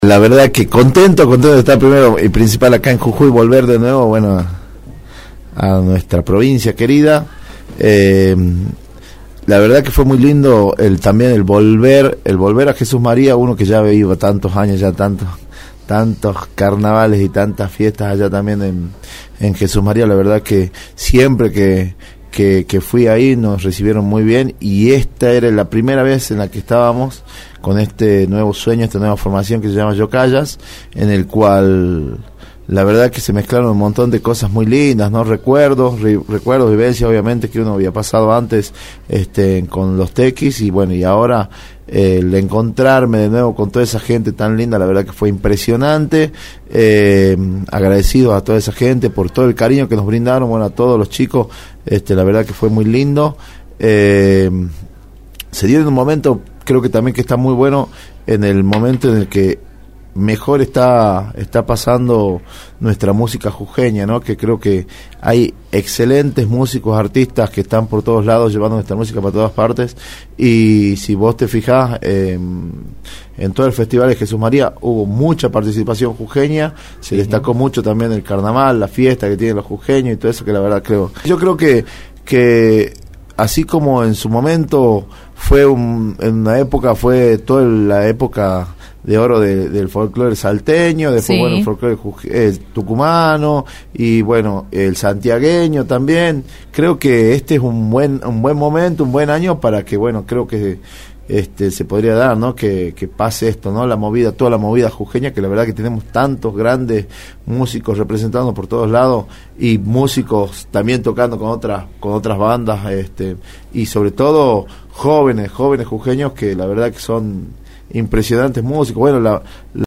La verdad que contento de estar primero y principal acá en Jujuy, volver de nuevo, bueno, a nuestra provincia querida. La verdad que fue muy lindo también el volver a Jesús María, uno que ya ha vivido tantos años, ya tantos carnavales y tantas fiestas allá también en Jesús María. La verdad que siempre que fui ahí nos recibieron muy bien, y esta era la primera vez en la que estábamos con este nuevo sueño, esta nueva formación que se llama Yocayas, en el cual la verdad que se mezclaron un montón de cosas muy lindas, ¿no? Recuerdos, vivencias, obviamente, que uno había pasado antes con los tequis, y bueno, y ahora el encontrarme de nuevo con toda esa gente tan linda, la verdad que fue impresionante. Agradecido a toda esa gente por todo el cariño que nos brindaron, bueno, a todos los chicos, la verdad que fue muy lindo. Se dio en un momento, creo que también que está muy bueno, en el momento en el que mejor está pasando nuestra música jujeña, ¿no? Que creo que hay excelentes músicos, artistas que están por todos lados llevando nuestra música para todas partes, y si vos te fijás, en todo el festival de Jesús María hubo mucha participación jujeña, se destacó mucho también el carnaval, la fiesta que tienen los jujeños y todo eso, que la verdad yo creo que así como en su momento fue en una época, fue toda la época de oro del folclore salteño, después bueno, el folclore tucumano, y bueno, el santiagueño también. Creo que este es un buen momento, un buen año para que, bueno, creo que se podría dar, ¿no? Que pase esto, ¿no? Toda la movida jujeña, que la verdad que tenemos tantos grandes músicos representando por todos lados, y músicos también tocando con otras bandas, y sobre todo jóvenes jujeños que la verdad que son impresionantes músicos. Bueno,